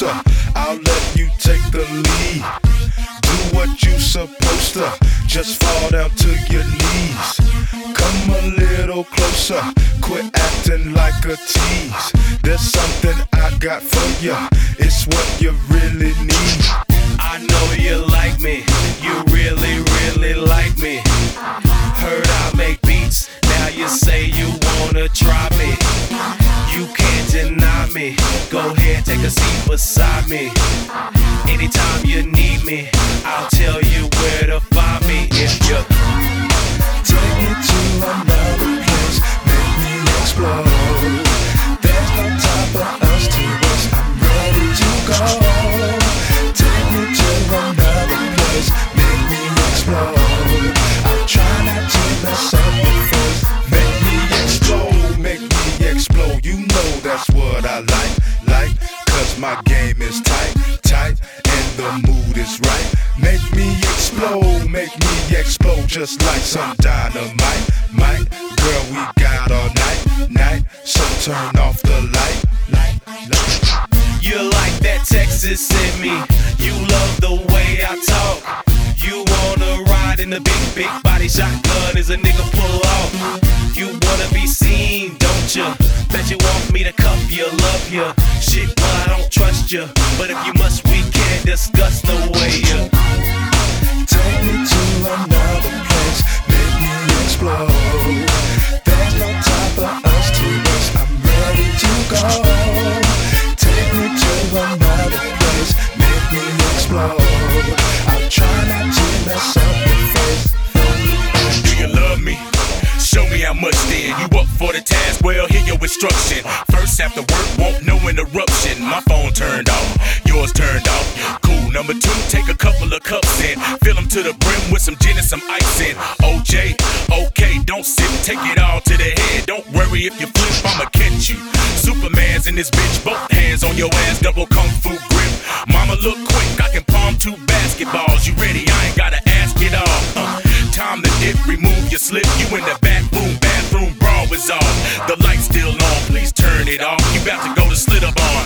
closer. I'll let you take the lead. Do what you supposed to. Just fall down to your knees. Come a little closer. Quit acting like a tease. There's something I got for you. It's what you really need. I know you like me. You really, really like me. Heard I make beats. Now you say you wanna try me. You can't deny me. Go ahead, take a seat beside me. Anytime you need me, I'll tell you where to find me. If you take me to another place, make me explode. There's no time for us to waste. I'm ready to go. Take me to another place, make me explode. I'll try not to mess up your face. Make me explode, make me explode. You know that's what I like. Cause my game is tight, and the mood is right. Make me explode, just like some dynamite. Girl, we got all night, so turn off the light. You like that Texas in me. You love the way I talk. You wanna ride in the big body shotgun as a nigga pull off. You wanna be seen, don't you? Bet you want me to cuff you, love you. Shit, well, I don't trust you. But if you must, we can discuss the way you take me to another place, make me explode. There's no time for us to waste. I'm ready to go. Take me to another place, make me explode. I'll try not to mess up your face. Do you love me? Show me how much then. You up for the task? Well, hear your instruction. First after work, won't no interruption. My phone turned off, yours turned off. Cool. Number two, take a couple of cups in. Fill them to the brim with some gin and some ice in. OJ, okay, don't sip, take it all to the head. Don't worry if you flip, I'ma catch you. Superman's in this bitch, both hands on your ass, double kung fu grip. Mama look quick, I can palm 2 basketballs. You ready? I ain't gotta ask it all. Time to dip, remove your slip. You in the bathroom bra is off. The light's still on, please turn it off. You about to go to slit up on.